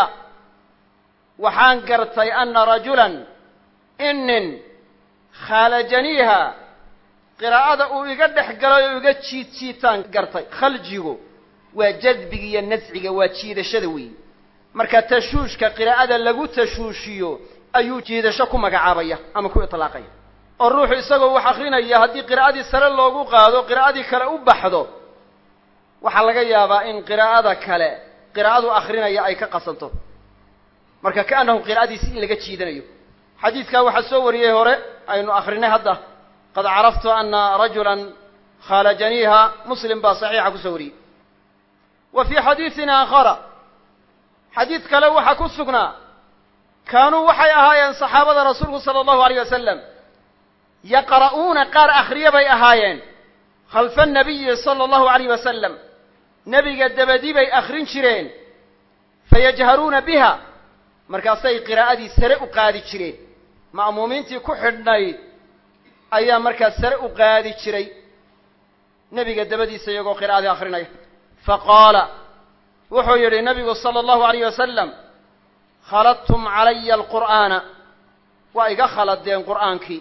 waxaan gartay ana rajulan inin khalajaniiha qiraa'ada uu iga dhex galay oo iga jiidjiitaan gartay khaljigu waa jadbiga iyo nasciga waa jiidashada weeye marka tashuushka qiraa'ada lagu tashuushiyo ayuu jiidasho ku magacaabaya ama ku itlaaqaya oo ruuxu isagoo wax akrinaya haddii qiraa'adii sare loogu qaado qiraa'adii kale u baxdo waxaa laga yaabaa in qiraa'ada kale qiraa'adu akrinaya ay ka qasanto marka kaanahu qiraa'adiisi in laga jiidanayo xadiidkaa waxaa soo wariyey hore aynu akrinay hadda qad caraftu ana rajulan khalajaniiha muslim baa saxiixa kusoo wariyey wa fii xadiidin aakhara xadiid kale waxaa ku sugnaa kaanuu waxay ahaayeen saxaabada rasuulku sala allahu alayh wasalam yaqra'uuna qaar akhriye bay ahaayeen khalfa annabiyi sala allahu alayh wasalam nebiga dabadii bay akhrin jireen fayajharuuna biha markaasay qiraa'adii sare u qaadi jireen ma'muumiintii ku xidhnayd ayaa markaas sare u qaadi jiray nebiga dabadiisa iyagoo qiraa'adii akhrinaya faqaala wuxuu yidhi nebigu sala allahu alayh wasalam khaladtum calaya alqur'aana waa iga khaladeen qur'aankii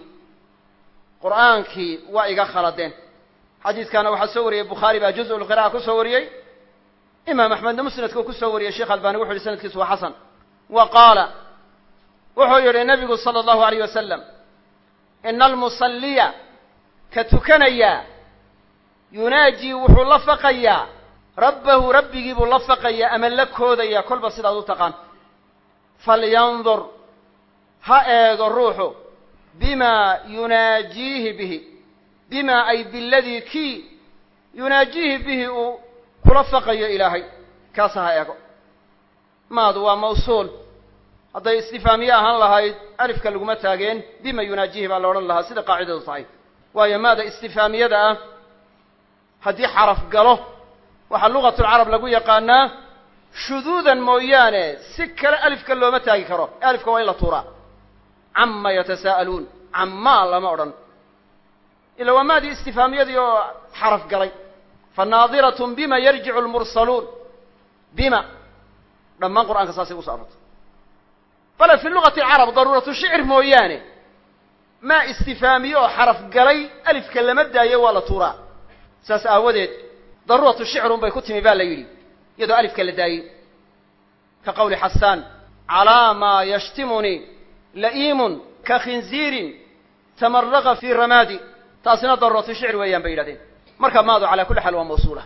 waa iga khaladeen xadiidkaana waxaa soo wariyey bukhaari baa juz-ulqira'a ku soo wariyey إمام أحمد مسند كسوري الشيخ الباني وحول سند كسوة حسن وقال وحول النبي صلى الله عليه وسلم إن المصلي كتكنيا يناجي وحول لفقيا ربه ربي جيب لفقيا أملك هذا كل بسيط هذا تقان فلينظر هائغ الروح بما يناجيه به بما أي بالذي كي يناجيه به كلفقيا إلهي كاسها هائغ ماذا هو موصول هذا استفهامية أهان لها ألف كاللغمة تاقين بما يناجيه بالله لها سيدة قاعدة صحيح وهي ماذا استفهامية ده هذه حرف قاله وحا لغة العرب لقو يقانا شذوذا مويانة سكر ألف كاللغمة تاقي كرو ألف كوائلة طورا عما يتساءلون عما لما أرن إلا وما دي استفهامية دي حرف قالي فناظرة بما يرجع المرسلون بما لما القرآن كساسي وصارت فلا في اللغة العرب ضرورة شعر مويانة ما استفهامية حرف قالي ألف كلمة داية ولا طورا ساس أودت ضرورة الشعر بيكتم بالا يلي يدو ألف كلمة داية كقول حسان على ما يشتمني لئيم كخنزير تمرغ في الرماد تاسنا ضرورة الشعر ويان بيلادين مركب ماذا على كل حال وموصولة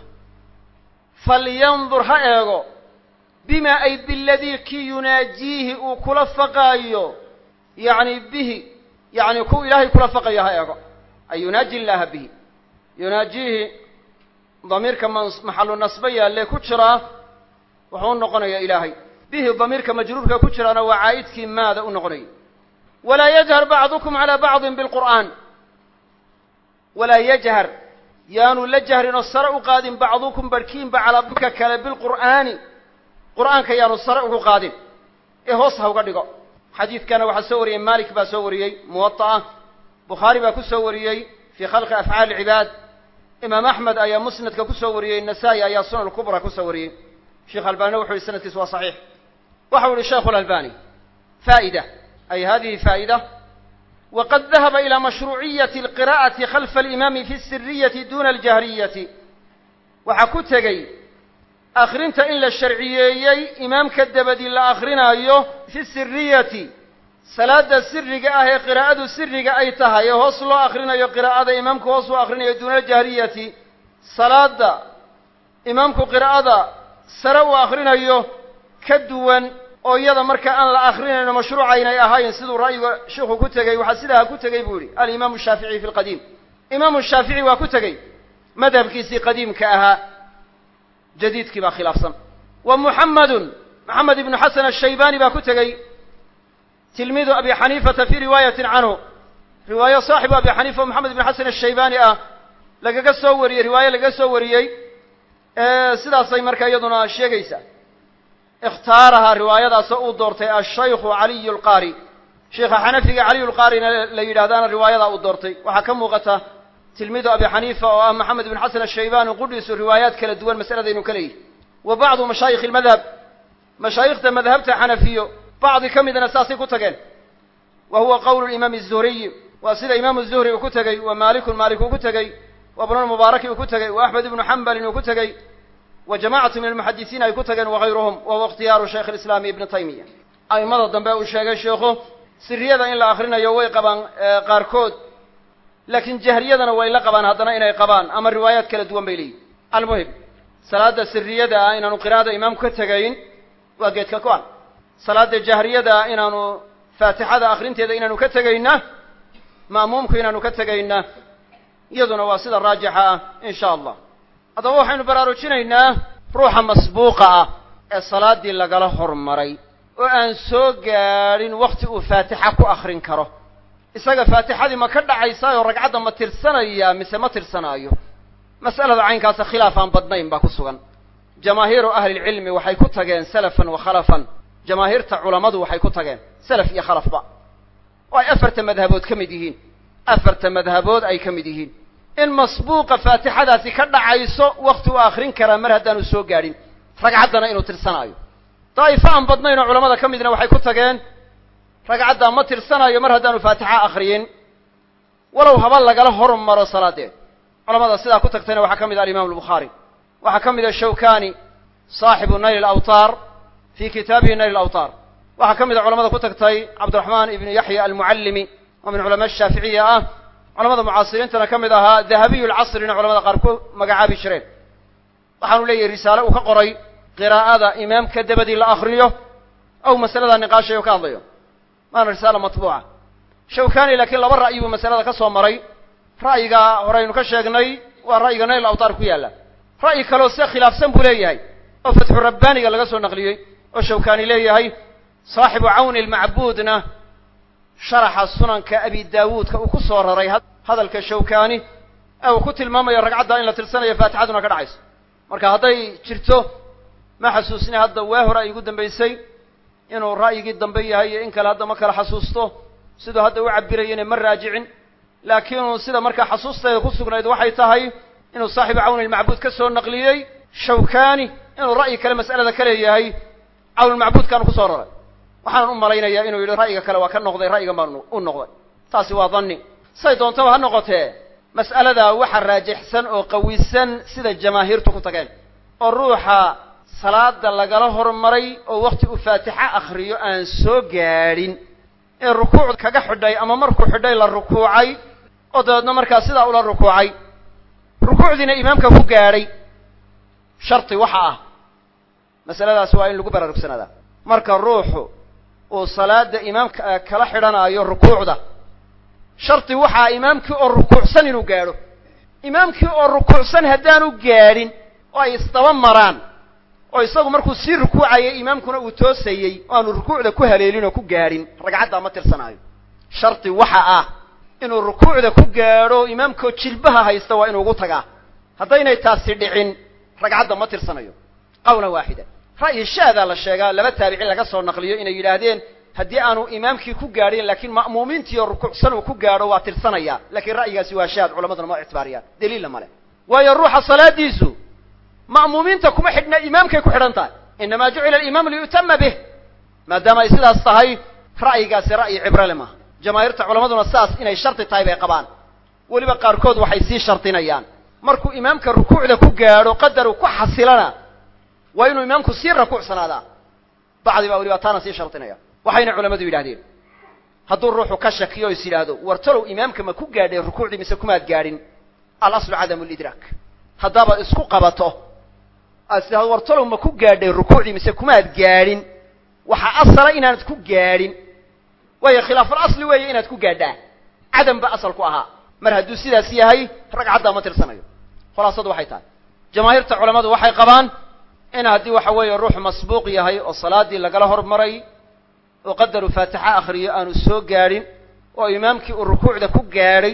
فلينظر هائغو بما أي بالذي كي يناجيه كلفقايو يعني به يعني كو إلهي كلفقايو هائغو أي يناجي الله به يناجيه ضمير كما محل النصبية اللي كتشرا وحون نقنا يا إلهي به ضمير كمجرور كتشرا وعايدك ماذا نقني ولا يجهر بعضكم على بعض بالقرآن ولا يجهر يانو لجهر الصرع قادم بعضكم بركين بعلى بكك بالقرآن قرآن كيانو الصرع قادم إهوصها وقدقوا حديث كان واحد سوري مالك بسوري موطأة بخاري بكسوري في خلق أفعال العباد إمام أحمد أيا مسند كسوري النسائي أيا السنن الكبرى كسوري شيخ الباني وحول السنة كسوى صحيح وحول الشيخ الألباني فائدة أي هذه فائدة وقد ذهب إلى مشروعية القراءة خلف الإمام في السرية دون الجهرية وحكوتغي أخرنت إلا الشرعية إمام كدبدي إلا أخرنا أيه في السرية صلاة السر أهي قراءة السر أي تهي وصل أخرنا أيه قراءة إمامك وصل أخرنا دون الجهرية صلاة إمامك قراءة سروا أخرنا أيه كدوان oo iyada marka aan la akhrinayno mashruuca inay ahaayeen sidoo ra'yiga sheekhu ku tagay waxa sidaa ku tagay buuri al-imam ash-shafi'i fi al-qadim imam ash-shafi'i waa ku tagay madhabkiisi qadiimka aha jadidki ba khilaafsan wa muhammad ibn hasan ash-shaybani ba ku tagay tilmiidu abi hanifa fi riwayatin anhu riwaya saahibu abi hanifa muhammad ibn hasan ash-shaybani laga soo wariyay riwaya laga soo wariyay sidaas ay marka iyaduna sheegaysa اختارها رواية سؤول دورتي الشيخ علي القاري شيخ حنفي علي القاري ليلادان الرواية أو دورتي وحكم وقته تلميذ أبي حنيفة ومحمد بن حسن الشيباني وقدس الروايات كلا الدول مسألة ذي نكليه وبعض مشايخ المذهب مشايخ مذهبت حنفيه بعض كم إذا أساسي كتجن وهو قول الإمام الزهري وأصل إمام الزهري وكتجي ومالك وكتجي وابن المبارك وكتجي وأحمد بن حنبل وكتجي وجماعة من المحدثين يكتغن وغيرهم وهو اختيار شيخ الإسلام ابن تيمية أي مضى دنباء الشيخ سرية إن لا آخرين يوي قبان قاركود لكن جهرية وإلا قبان هذا إنا قبان أما الروايات كلا دوان بيلي المهم صلاة السرية إن نقرأ إمام كتغين وقيت ككوان صلاة الجهرية إن فاتحة آخرين تيدا إن نكتغين مأموم كينا نكتغين يدنا واسطة الراجحة إن شاء الله هذا هو حين براروجينينا روحا مسبوقة الصلاة دي لغلا هرمري وأن سو غارين وقت فاتحة كو أخرين كرو إساق فاتحة دي ما كرد عيسى ورقعة ما ترسنايا مثل ما ترسنايو مسألة عين كاسا خلافا بدنين باكو سوغان جماهير أهل العلم وحي كتغين سلفا وخلفا جماهير علماء وحي كتغين سلف يا خلف با وأي أفرت مذهبوت كمديهين أفرت مذهبوت أي كمديهين إن مسبوق فاتحة ذاتي كرد عيسو وقت آخرين كرامر هدانو سو قارين رقعدنا إنو ترسنايو طائفة أن بدنين علماء كمدنا وحي كتغين رقعدنا ما ترسنايو مر هدانو فاتحة آخرين ولو هبال لقاله هرم مرة صلاة علماء سيدا كتغتين وحكمد الإمام البخاري وحكمد الشوكاني saaxibu nayl alawtaar fii kitaabihi nayl alawtaar waxaa ka mid a culamada ku tagtay cabdiraxmaan ibnu yaxya almucallimi oo min culamaa shaaficiya ah culamada mucaasiriintana ka mid ahaa dahabiyu lcasrina culamada qaar ku magacaabi jireen waxaanu leeyahay risaale uu ka qoray qiraa'ada imaamka dabadii la akriyo aw masalada niqaashayo ka hadlayo maana risaala matbuuca shawkani laakiin laba ra'yi buu masalada ka soo maray ra'yiga horeynu ka sheegnay waa ra'yiga nayl awtaar ku yaalla ra'yi kaleo se khilaafsan buu leeyahay oo fatxu rabbaaniga laga soo naqliyey oo shawkani leeyahay saaxibu cawni almacbuudna sharaxa sunanka abi daawuudka uu ku soo raray hadalka shawkani ee uu ku tilmaamayo ragcadda in la tirsanayo faatixaduna ka dhacayso marka hadday jirto ma xasuusnay hadda waa hore ay igu dambaysay inuu ra'yigii dambe yahay iyo in kale hadda ma kala xasuusto siduu hadda u cabirayena ma raajicin laakiinuu sida markaa xasuusteeda ku sugnayd waxay tahay inuu saaxibu cawni almacbuud ka soo naqliyey shawkani inuu ra'yi kale mas'alada ka leeyahay cawnulmacbuudkaanu ku soo raray waxaan u malaynayaa inuu yidhi ra'yiga kale waa ka noqday ra'yigan baan u noqday taasi waa dhanni say doontaba ha noqotee mas'aladaa waxa raajixsan oo qawisan sida jamaahiirtu ku tageen oo ruuxa salaada lagala hormaray oo waqti uu faatixa akhriyo aan soo gaadhin ee rukuuc kaga xidhay ama markuu xidhay la rukuucay oo dabeedna markaa sidaa ula rukuucay rukuucdiina imaamka ku gaadhay sharti waxa ah masaladaas waa in lagu baraarugsanaada marka ruuxu uu salaada imaamka kala xidhanaayo rukuucda sharti waxaa imaamkii oo rukuucsan inuu gaadho imaamkii oo rukuucsan haddaanu gaadhin oo ay isdaba maraan oo isagu markuu sii rukuucayay imaamkuna uu toosayey oo aanu rukuucda ku haleelin oo ku gaadhin ragcaddaa ma tirsanaayo sharti waxa ah inuu rukuucda ku gaadho imaamkoo jilbaha haysta waa inuu ugu tagaa haddaynay taasi dhicin ragcadda ma tirsanayo qawlan waaxida ra'yi shaadaa la sheegaa laba taabicin laga soo naqliyo inay yidhaahdeen haddii aanu imaamkii ku gaadhin laakiin ma'muumiintiioo rukuucsan uu ku gaadho waa tirsanaya laakiin ra'yigaasi waa shaad culamaduna ma ictibaariyaan daliilla male waayo ruuxa salaadiisu ma'muumiinta kuma xidhna imaamkay ku xidhan tahay inamaa jucila alimaam liyutama bih maadaama ay sidaas tahay ra'yigaasi ra'yi cibrale maaha jamaahiirta culamaduna saas inay sharti tahay bay qabaan weliba qaarkood waxay sii shardinayaan markuu imaamka rukuucda ku gaadho qadaru ku xasilana waa inuu imaamku sii rukuucsanaadaa bacdi baa weliba taana sii shardinaya waxayna culamadu yidhahdeen hadduu ruuxu ka shakiyo o is yidhaahdo wartalow imaamka ma ku gaadhay rukuucdii mise kumaad gaadhin alaslu cadamu lidraak haddaaba isku qabato aad tidhahdo wartalow ma ku gaadhay rukuucdii mise kumaad gaadhin waxaa asala inaanad ku gaadhin waayo khilaaful asli weeye inaad ku gaadhaa cadam ba asal ku ahaa mar hadduu sidaas yahay ragcaddaa ma tirsanayo khulaasadu waxay tahay jamaahiirta culammadu waxay qabaan in haddii waxa weeye ruux masbuuq yahay oo salaadii lagala hormaray oo qadaru faatixa akhriyo aanu soo gaadhin oo imaamkii uu rukuucda ku gaadhay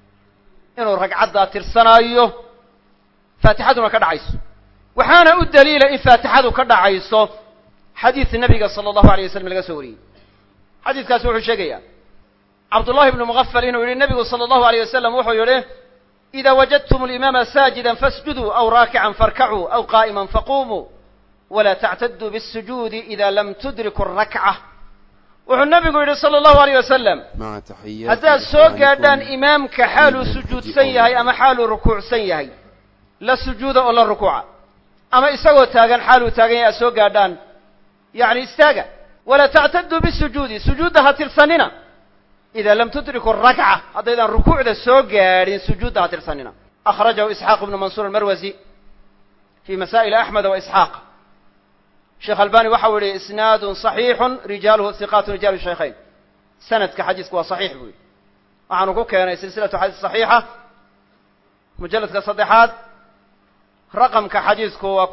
inuu ragcaddaa tirsanaayo faatixaduna ka dhacayso waxaana u daliila in faatixadu ka dhacayso xadiis nabiga sala allahu alayh wasalam laga soo wariyey xadiiskaasi wuxuu sheegayaa cabdullahi ibnu mugafal inuu yihi nabigu sala allahu alayh wasalam wuxuu yihi ida wajadtum alimaama saajidan fasjuduu aw raakican farkacuu aw qaa'iman faqumuu walaa tactaduu biاsujuudi ida lam tudriku rakca wuxuu nabigu yidhi sala allahu alayh wasalam haddaad soo gaadhaan imaamka xaaluu sujuudsan yahay ama xaaluu rukuucsan yahay la sujuuda oo la rukuuca ama isagoo taagan xaaluu taagan yahay aad soo gaadhaan yacni istaaga walaa tactaduu bisujuudi sujuudda ha tirsanina ida lam tudriku rakca haddaydaan rukuucda soo gaadhin sujuudda ha tirsanina akhrajahu isxaaq ibnu mansuur almarwasi fii masaa'il axmed wa isxaaq sheekh albani waxau yihi isnaadun صaxiixun rijaaluhu hiqaatu rijaalu shaykhayn sanadka xadiisku waa saxiix buu yihi waxaanu ku keenay silsilatu xadiis صaxiixa mujalladka 3 raqamka xadiisku waa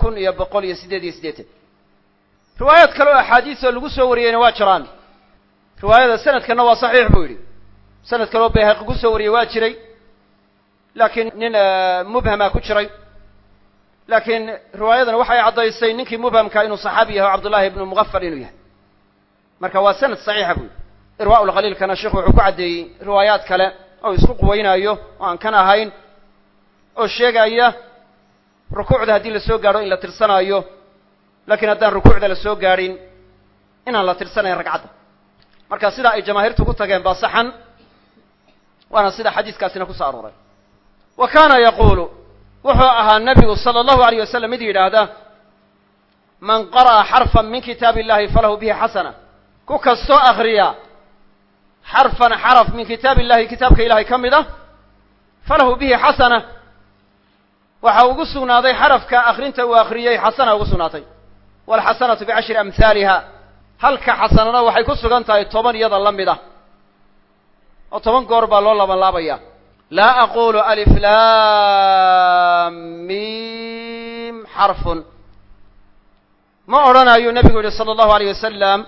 1188 riwaayaad kale oo axaadiisoo lagu soo wariyeyna waa jiraan riwaayada sanadkana waa saxiix buu yidhi sanad kale oo bayhaqi ku soo wariyey waa jiray laakiin nin mubhamaa ku jiray laakiin riwaayadana waxay caddaysay ninkii mubhamka inuu saxaabi yahay o cabdullahi ibnu mugafal inuu yahay marka waa sanad saxiixa buu yidhi irwaa ulkhaliilkana sheikhu wuxuu ku caddeeyey riwaayaad kale oo isku quwaynaayo oo aan kan ahayn oo sheegaya rukuucda haddii la soo gaadho in la tirsanaayo laakiin haddaan rukuucda la soo gaadhin inaan la tirsanayn ragcadda marka sidaa ay jamaahiirtu ku tageen baa saxan waana sida xadiiskaasina ku soo arooray wa kaana yaquulu wuxuu ahaa nabigu sala allahu alayh wasalam mid yidhaahda man qara'a xarfan min kitaabi illahi falahu bihi xasana ku kastoo akriya xarfan xaraf min kitaabi illahi kitaabka ilahay ka mid ah falahu bihi xasana waxa ugu sugnaaday xarafka akrinta uu akriyey xasana ugu sugnaatay walxasanatu bicashri amhaaliha halka xasanana waxay ku sugan tahay 10 iyada la mid ah oo 10 goor baa loo labanlaabaya laa aqulu alif lam mim xarfun ma odhanayo nabigu yihi sala allahu alayh wasalam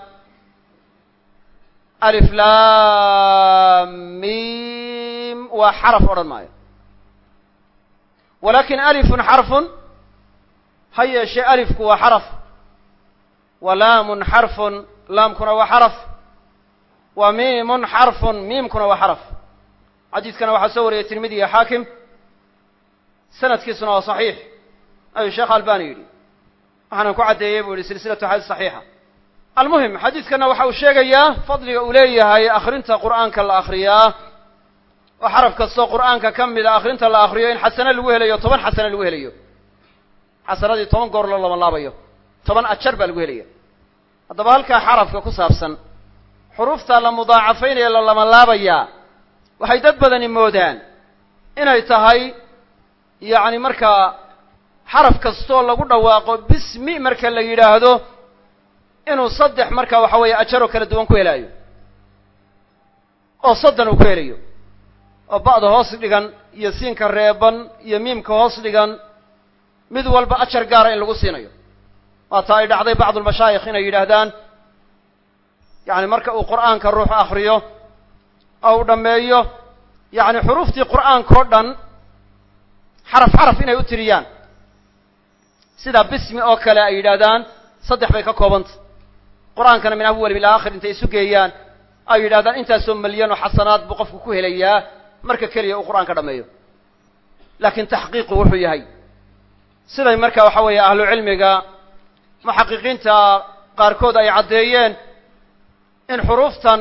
alif lam mim waa xaraf odhan maayo walakin alifun xarfun ha yeeshee alifku waa xaraf wa laamun xarfun laamkuna waa xaraf wa miimun xarfun miimkuna waa xaraf xadiiskana waxaa soo wariyay tirmidi iyo xaakim sanadkiisuna waa saxiix ayuu sheekh albani yidhi waxaanan ku caddeeyey buu yihi silsilatu xadiis saxiixa almuhim xadiiskana waxa uu sheegayaa fadliga uu leeyahay akrinta qur'aanka la akriyaa oo xaraf kastoo qur'aanka ka mida akrinta la akriyo in xasano lagu helayo 10 xasano lagu helayo xasanadii 10 goor loo labanlaabayo 10 ajar baa lagu helaya haddaba halkaa xarafka ku saabsan xuruufta la mudaacafaynayo la labanlaabayaa waxay dad badani moodaan inay tahay yacni markaa xaraf kastoo lagu dhawaaqo bismi marka la yidhaahdo inuu 3 marka waxa weeye ajaroo kala duwan ku helaayo oo 3 uu ku helayo oo ba'da hoos dhigan iyo siinka reeban iyo miimka hoos dhigan mid walba ajar gaara in lagu siinayo waa taa ay dhacday bacdu almashaayikh inay yidhaahdaan yacni marka uu qur'aanka ruuxu akriyo oo uu dhammeeyo yacni xuruuftii qur'aanka oo dhan xaraf xaraf inay u tiriyaan sida bismi oo kale ay yidhaahdaan 3 bay ka koobantay qur'aankana min awwal ila aakhir intay isu geeyaan ay yidhahdaan intaasoo malyan oo xasanaad buu qofku ku helayaa marka keliya uu qur'aanka dhammeeyo laakiin taxqiiqu wuxuu yahay siday marka waxa weeye ahlu cilmiga muxaqiqiinta qaarkood ay caddeeyeen in xuruuftan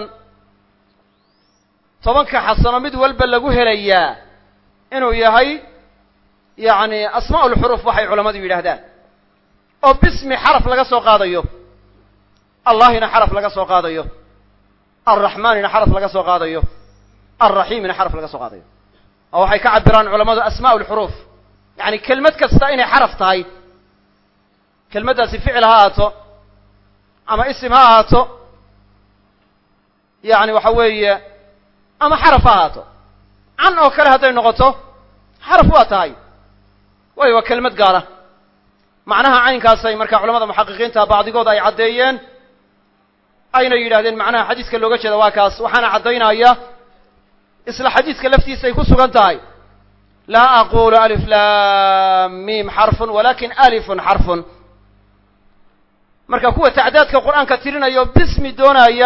10ka xasano mid walba lagu helayaa inuu yahay yacni asmaa ulxuruuf waxay culammadu yidhaahdaan oo bismi xaraf laga soo qaadayo allahina xaraf laga soo qaadayo alraxmaanina xaraf laga soo qaadayo alraxiimina xaraf laga soo qaadayo oo waxay ka cabiraan culammadu asmaa ulxuruuf yacni kelmad kasta inay xaraf tahay kelmaddaasi ficil ha ahaato ama isim ha ahaato yacni waxa weeye ama xaraf ha ahaato can oo kale hadday noqoto xaraf waa tahay waayo waa kelmad gaara macnaha caynkaasay marka culamada muxaqiqiinta bacdigood ay caddeeyeen ayna yidhahdeen macnaha xadiiska looga jeeda waa kaas waxaana caddaynaya isla xadiiska laftiisay ku sugan tahay laa aqulu alif lam mim xarfun walakin alifun xarfun marka kuwa tacdaadka qur'aanka tirinayo bismi doonaya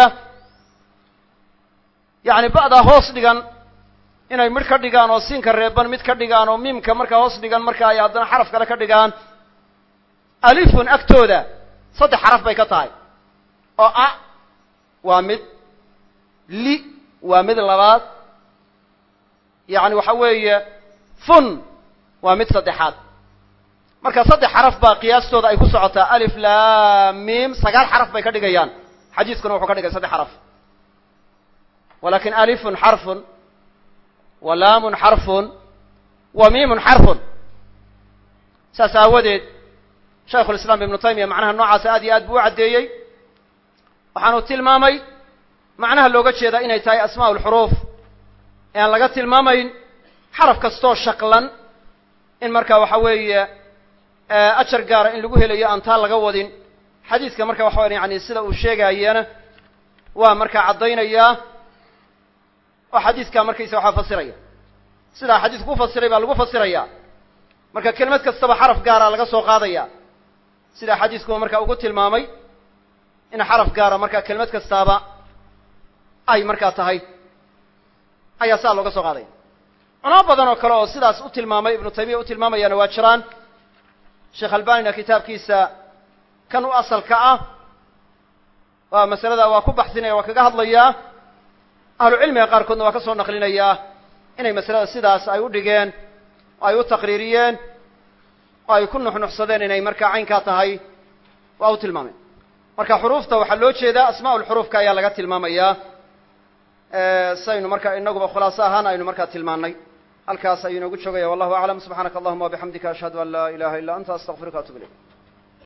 yacni ba'da hoos dhigan inay midh ka dhigaan oo siinka reeban mid ka dhigaan oo miimka markaa hoos dhigan marka ay haddana xaraf kale ka dhigaan alifun agtooda 3 xaraf bay ka tahay oo a waa mid li waa mid labaad yacni waxa weeye fun waa mid 3aad marka 3 xaraf baa qiyaastooda ay ku socotaa alif lam mim 9 xaraf bay ka dhigayaan xadiiskuna wuxuu ka dhigay 3 xaraf walakin alifun xarfun wa laamun xarfun wa miimun xarfun saas aawadeed shaykhulislaam ibnu taymiya macnaha noocaasa aad iyo aad buu u caddeeyey waxaanu tilmaamay macnaha looga jeedaa inay tahay asmaa ulxuruuf ee aan laga tilmaamayn xaraf kastoo shaqlan in marka waxa weeye ajar gaara in lagu helayo aan taa laga wadin xadiiska marka waxa weya yani sida uu sheegaayana waa markaa caddaynayaa oo xadiiskaa markaysa waxaa fasiraya sidaa xadiisku u fasiray baa lagu fasiraya marka kelmad kastaba xaraf gaara laga soo qaadaya sidaa xadiiskuba marka ugu tilmaamay in xaraf gaara marka kelmad kastaaba ay markaa tahay ayaa saa looga soo qaadaya culamo badan oo kale oo sidaas u tilmaamay ibnu taymiya u tilmaamayaana waa jiraan sheekh albanina kitaabkiisa kan u asalka ah waa masalada waa ku baxsinaya waa kaga hadlayaa ahlu cilmiga qaarkoodna waa ka soo naqlinayaa inay masalada sidaas ay u dhigeen oo ay u taqriiriyeen oo ay ku nuxnuxsadeen inay markaa caynkaa tahay waa u tilmaamay marka xuruufta waxaa loo jeedaa asmaa'ul xuruufka ayaa laga tilmaamayaa saynu marka inaguba khulaaso ahaan aynu markaa tilmaannay halkaas ayuu inoogu joogaya wallahu aclam subxaanaka allahuma wabixamdika ashhadu an laa ilaha illa anta astaqfiruka atubu ilayk